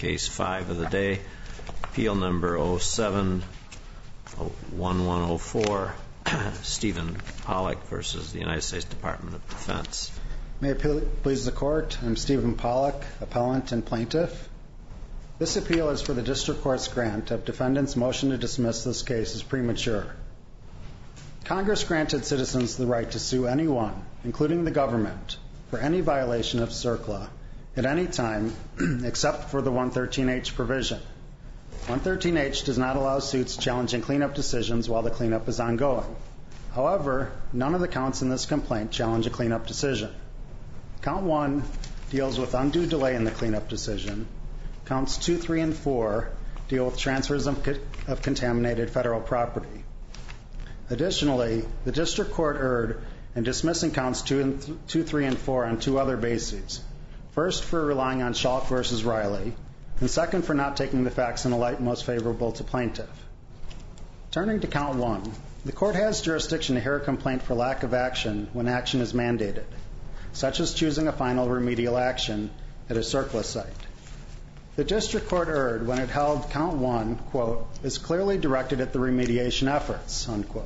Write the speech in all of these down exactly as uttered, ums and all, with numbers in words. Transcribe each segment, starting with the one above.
case five of the day, appeal number oh seven one one oh four, Stephen Pollack versus the United States Department of Defense. May it please the Court, I'm Stephen Pollack, appellant and plaintiff. This appeal is for the District Court's grant of defendant's motion to dismiss this case as premature. Congress granted citizens the right to sue anyone, including the government, for any violation of CERCLA at any time except for the one thirteen H provision. one thirteen H does not allow suits challenging cleanup decisions while the cleanup is ongoing. However, none of the counts in this complaint challenge a cleanup decision. Count one deals with undue delay in the cleanup decision. Counts two, three, and four deal with transfers of, co- of contaminated federal property. Additionally, the District Court erred in dismissing counts two, and th- two, three, and four on two other bases. First, for relying on Schalk versus Riley, and second, for not taking the facts in the light most favorable to plaintiff. Turning to count one, the Court has jurisdiction to hear a complaint for lack of action when action is mandated, such as choosing a final remedial action at a CERCLA site. The District Court erred when it held count one, quote, is clearly directed at the remediation efforts, unquote.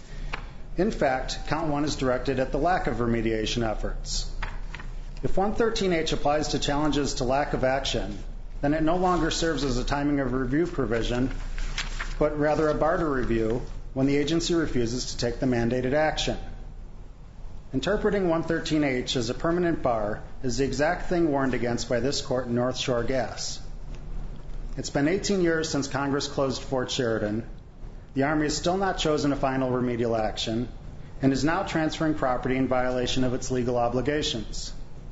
In fact, count one is directed at the lack of remediation efforts. If one thirteen H applies to challenges to lack of action, then it no longer serves as a timing of review provision, but rather a bar to review when the agency refuses to take the mandated action. Interpreting one thirteen H as a permanent bar is the exact thing warned against by this Court in North Shore Gas. It's been eighteen years since Congress closed Fort Sheridan. The Army has still not chosen a final remedial action and is now transferring property in violation of its legal obligations.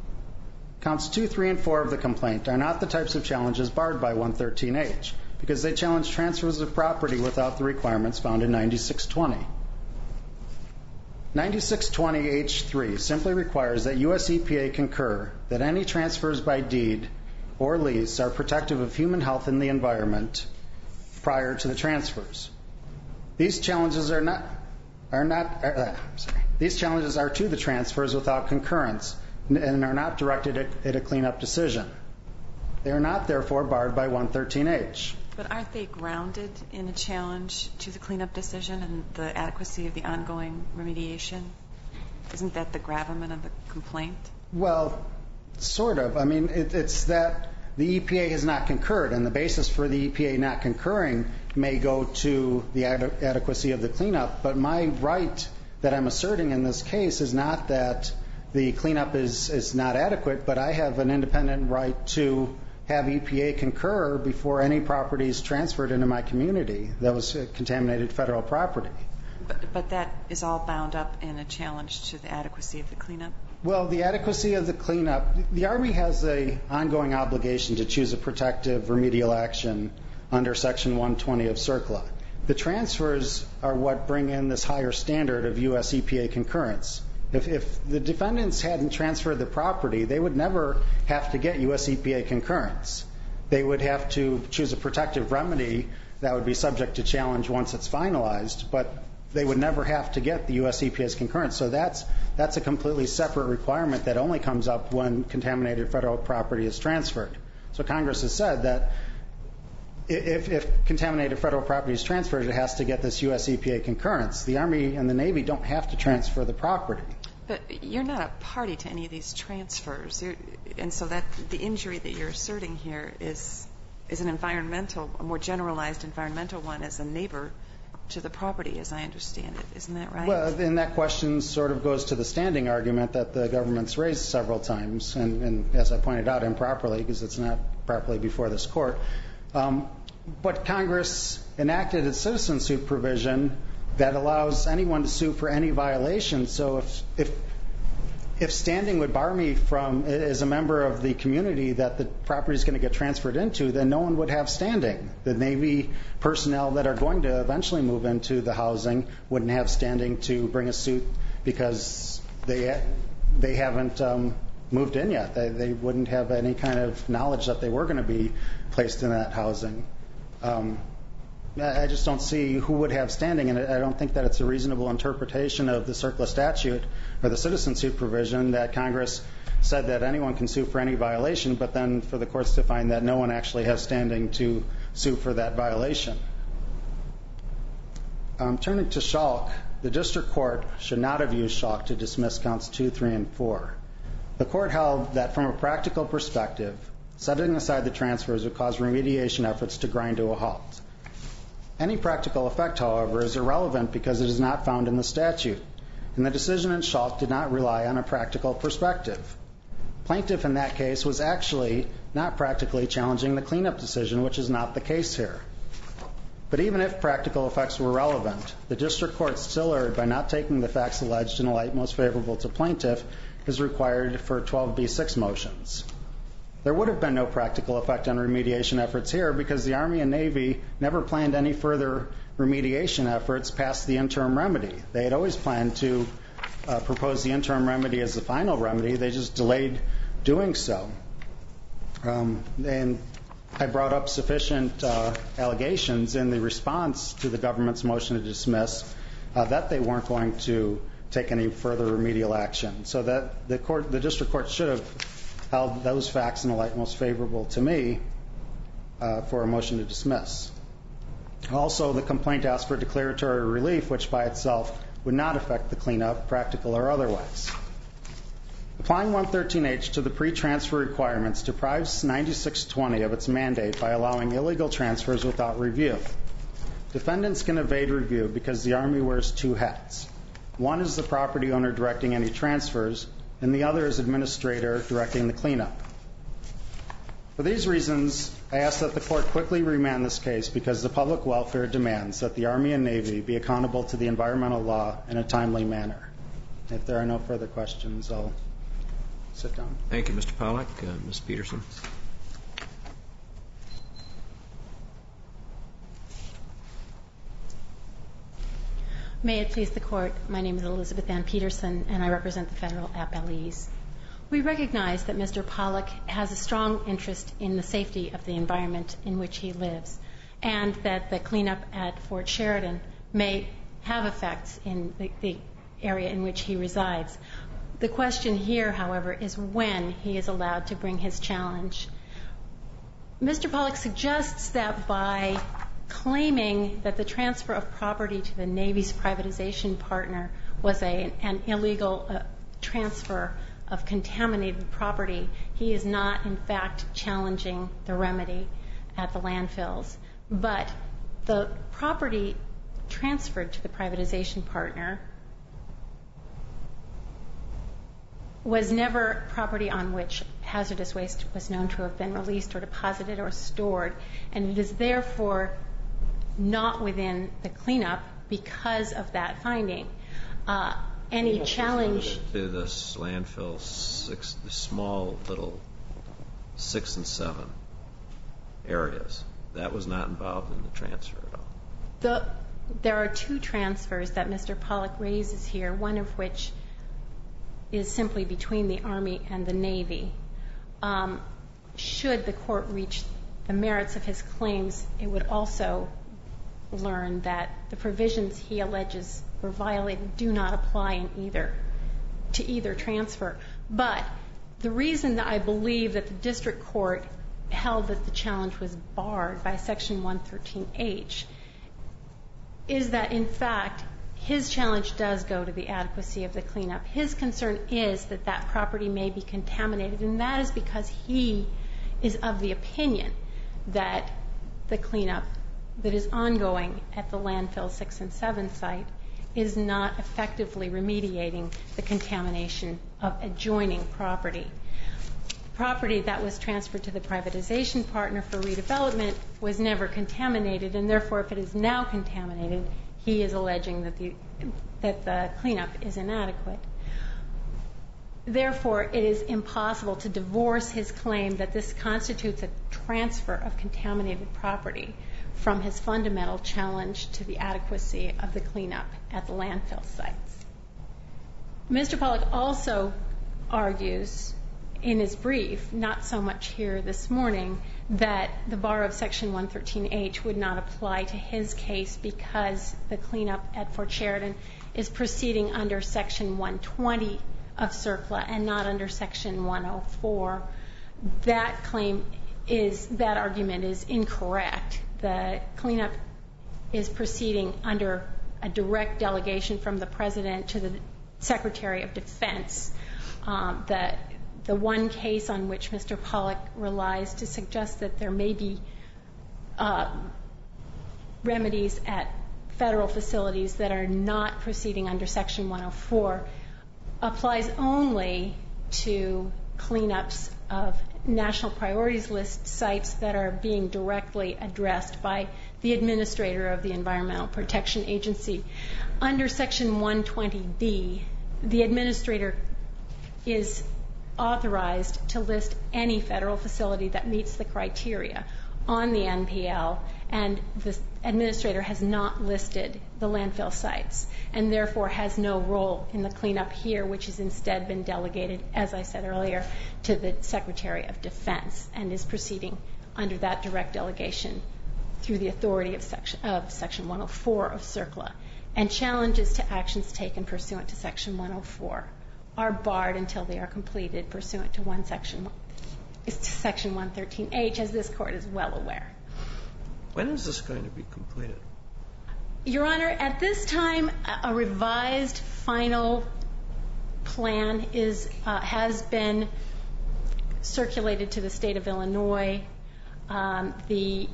Counts two, three, and four of the complaint are not the types of challenges barred by one thirteen H because they challenge transfers of property without the requirements found in ninety-six twenty. ninety-six twenty H three simply requires that U S E P A concur that any transfers by deed or lease are protective of human health and the environment prior to the transfers. These challenges are not are not uh, sorry. These challenges are to the transfers without concurrence and are not directed at, at a cleanup decision. They are not therefore barred by one thirteen H. But aren't they grounded in a challenge to the cleanup decision and the adequacy of the ongoing remediation? Isn't that the gravamen of the complaint? Well, sort of. I mean, it, it's that the E P A has not concurred, and the basis for the E P A not concurring may go to the ad- adequacy of the cleanup, but my right that I'm asserting in this case is not that the cleanup is, is not adequate, but I have an independent right to have E P A concur before any property is transferred into my community that was contaminated federal property. But, but that is all bound up in a challenge to the adequacy of the cleanup? Well, the adequacy of the cleanup, the Army has an ongoing obligation to choose a protective remedial action under Section one twenty of CERCLA. The transfers are what bring in this higher standard of U S E P A concurrence. If, if the defendants hadn't transferred the property, they would never have to get U S E P A concurrence. They would have to choose a protective remedy that would be subject to challenge once it's finalized, but they would never have to get the U S E P A's concurrence. So that's that's a completely separate requirement that only comes up when contaminated federal property is transferred. So Congress has said that if, if contaminated federal property is transferred, it has to get this U S E P A concurrence. The Army and the Navy don't have to transfer the property. But you're not a party to any of these transfers, you're, and so that the injury that you're asserting here is is an environmental, a more generalized environmental one as a neighbor to the property, as I understand it. Isn't that right? Well, then that question sort of goes to the standing argument that the government's raised several times, and, and as I pointed out, improperly, because it's not properly before this court. Um, but Congress enacted a citizen suit provision that allows anyone to sue for any violation. So if if if standing would bar me from, as a member of the community that the property is going to get transferred into, then no one would have standing. The Navy personnel that are going to eventually move into the housing wouldn't have standing to bring a suit because they they haven't um, moved in yet. They, they wouldn't have any kind of knowledge that they were going to be placed in that housing. Um, I just don't see who would have standing, and I don't think that it's a reasonable interpretation of the CERCLA statute or the citizen suit provision that Congress said that anyone can sue for any violation, but then for the courts to find that no one actually has standing to sue for that violation. Um, turning to Schalk, the district court should not have used Schalk to dismiss counts two, three, and four. The court held that from a practical perspective, setting aside the transfers would cause remediation efforts to grind to a halt. Any practical effect, however, is irrelevant because it is not found in the statute, and the decision in Schalk did not rely on a practical perspective. Plaintiff in that case was actually not practically challenging the cleanup decision, which is not the case here. But even if practical effects were relevant, the district court still erred by not taking the facts alleged in a light most favorable to plaintiff as required for twelve B six motions. There would have been no practical effect on remediation efforts here because the Army and Navy never planned any further remediation efforts past the interim remedy. They had always planned to uh, propose the interim remedy as the final remedy. They just delayed doing so. Um, and I brought up sufficient uh, allegations in the response to the government's motion to dismiss uh, that they weren't going to take any further remedial action. So that the court, the district court should have held those facts in the light most favorable to me uh, for a motion to dismiss. Also, the complaint asked for declaratory relief, which by itself would not affect the cleanup, practical or otherwise. Applying one thirteen H to the pre-transfer requirements deprives ninety-six twenty of its mandate by allowing illegal transfers without review. Defendants can evade review because the Army wears two hats. One is the property owner directing any transfers, and the other is administrator directing the cleanup. For these reasons, I ask that the court quickly remand this case because the public welfare demands that the Army and Navy be accountable to the environmental law in a timely manner. If there are no further questions, I'll sit down. Thank you, Mister Pollack. Uh, Miz Peterson. May it please the Court, my name is Elizabeth Ann Peterson, and I represent the federal appellees. We recognize that Mister Pollack has a strong interest in the safety of the environment in which he lives, and that the cleanup at Fort Sheridan may have effects in the, the area in which he resides. The question here, however, is when he is allowed to bring his challenge. Mister Pollack suggests that by claiming that the transfer of property to the Navy's privatization partner was a, an illegal uh, transfer of contaminated property, he is not, in fact, challenging the remedy at the landfills. But the property transferred to the privatization partner was never property on which hazardous waste was known to have been released or deposited or stored, and it is therefore not within the cleanup because of that finding. Uh, any challenge to this landfill six, the small little six and seven areas, that was not involved in the transfer at all. The, there are two transfers that Mister Pollack raises here, one of which is simply between the Army and the Navy. Um, should the court reach the merits of his claims, it would also learn that the provisions he alleges were violated do not apply in either to either transfer. But the reason that I believe that the district court held that the challenge was barred by Section one thirteen H is that, in fact, his challenge does go to the adequacy of the cleanup. His concern is that that property may be contaminated, and that is because he is of the opinion that the cleanup that is ongoing at the landfill six and seven site is not effectively remediating the contamination of adjoining property. Property that was transferred to the privatization partner for redevelopment was never contaminated, and therefore if it is now contaminated, he is alleging that the, that the cleanup is inadequate. Therefore, it is impossible to divorce his claim that this constitutes a transfer of contaminated property from his fundamental challenge to the adequacy of the cleanup at the landfill sites. Mister Pollack also argues in his brief, not so much here this morning, that the bar of Section one thirteen H would not apply to his case because the cleanup at Fort Sheridan is proceeding under Section one twenty of CERCLA and not under Section one oh four, that claim is, that argument is incorrect. The cleanup is proceeding under a direct delegation from the President to the Secretary of Defense. Um, the, the one case on which Mister Pollack relies to suggest that there may be uh, remedies at federal facilities that are not proceeding under Section one oh four applies only to cleanups of National Priorities List sites that are being directly addressed by the administrator of the Environmental Protection Agency. Under Section one twenty B, the administrator is authorized to list any federal facility that meets the criteria on the N P L, and the administrator has not listed the landfill sites and therefore has no role in the cleanup here, which has instead been delegated, as I said earlier, to the Secretary of Defense and is proceeding under that direct delegation through the authority of Section, of Section one oh four of CERCLA. And challenges to actions taken pursuant to Section one oh four are barred until they are completed pursuant to one section, to Section one thirteen H, as this Court is well aware. When is this going to be completed? Your Honor, at this time, a revised final plan is uh, has been circulated to the state of Illinois. Um, the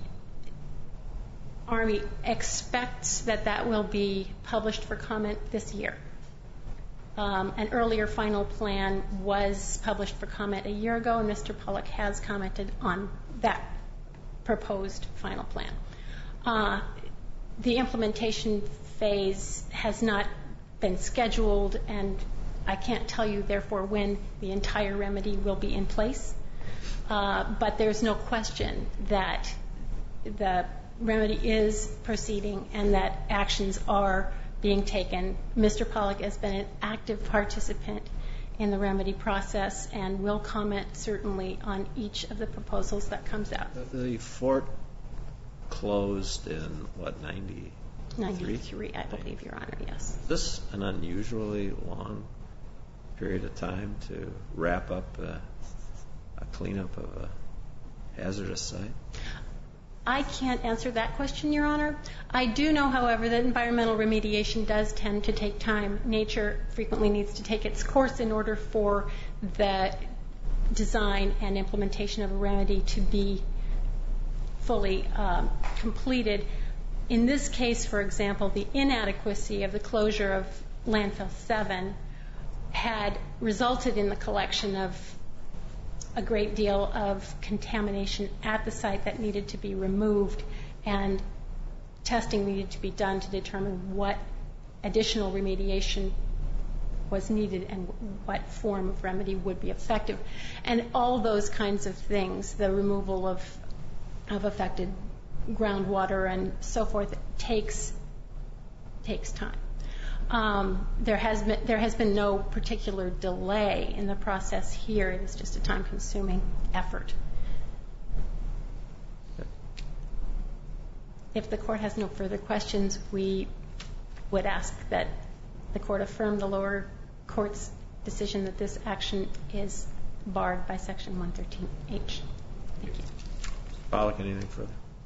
Army expects that that will be published for comment this year. Um, an earlier final plan was published for comment a year ago, and Mister Pollack has commented on that proposed final plan. Uh, the implementation phase has not been scheduled, and I can't tell you, therefore, when the entire remedy will be in place. Uh, but there's no question that the remedy is proceeding and that actions are being taken. Mister Pollack has been an active participant in the remedy process and will comment certainly on each of the proposals that comes out. The, the fort closed in, what, ninety-three? ninety-three, I believe, Your Honor, yes. Is this an unusually long period of time to wrap up a, a cleanup of a hazardous site? I can't answer that question, Your Honor. I do know, however, that environmental remediation does tend to take time. Nature frequently needs to take its course in order for the design and implementation of a remedy to be fully um, completed. In this case, for example, the inadequacy of the closure of Landfill seven had resulted in the collection of a great deal of contamination at the site that needed to be removed, and testing needed to be done to determine what additional remediation was needed and what form of remedy would be effective. And all those kinds of things, the removal of, of affected groundwater and so forth, takes, takes time. Um, there has been there has been no particular delay in the process here. It is just a time-consuming effort. If the Court has no further questions, we would ask that the Court affirm the lower court's decision that this action is barred by Section one thirteen H. Thank you. Pollack, anything further?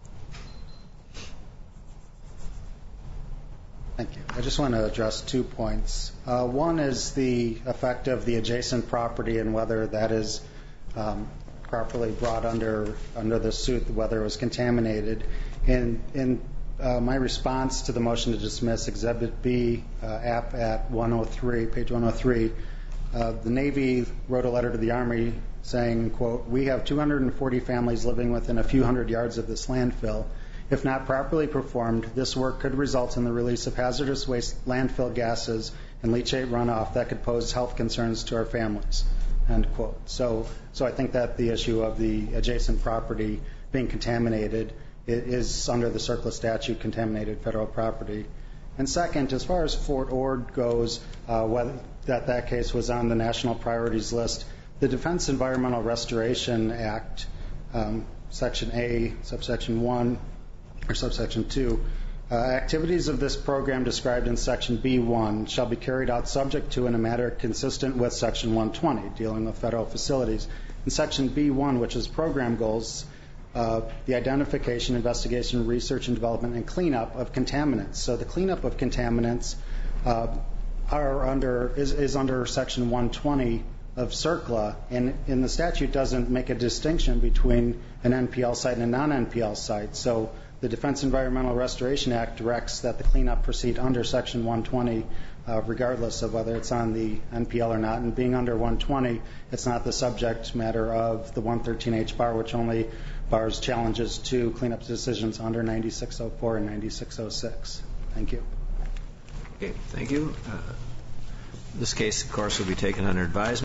Thank you. I just want to address two points. Uh, one is the effect of the adjacent property and whether that is um, properly brought under under the suit, whether it was contaminated. In, in uh, my response to the motion to dismiss, Exhibit B, uh, app at one oh three, page one oh three, uh, the Navy wrote a letter to the Army saying, quote, "We have two hundred forty families living within a few hundred yards of this landfill. If not properly performed, this work could result in the release of hazardous waste landfill gases and leachate runoff that could pose health concerns to our families," end quote. So, so I think that the issue of the adjacent property being contaminated is under the CERCLA statute contaminated federal property. And second, as far as Fort Ord goes, uh, whether that that case was on the national priorities list, the Defense Environmental Restoration Act, um, Section A, subsection one, or subsection two, Uh, activities of this program described in Section B one shall be carried out subject to in a manner consistent with Section one twenty, dealing with federal facilities. In Section B one, which is program goals, uh, the identification, investigation, research, and development, and cleanup of contaminants. So the cleanup of contaminants uh, are under is, is under Section one twenty of CERCLA, and, and the statute doesn't make a distinction between an N P L site and a non-N P L site. So the Defense Environmental Restoration Act directs that the cleanup proceed under Section one twenty, uh, regardless of whether it's on the N P L or not. And being under one twenty, it's not the subject matter of the one thirteen H bar, which only bars challenges to cleanup decisions under ninety-six oh four and ninety-six oh six. Thank you. Okay, thank you. Uh, this case, of course, will be taken under advisement.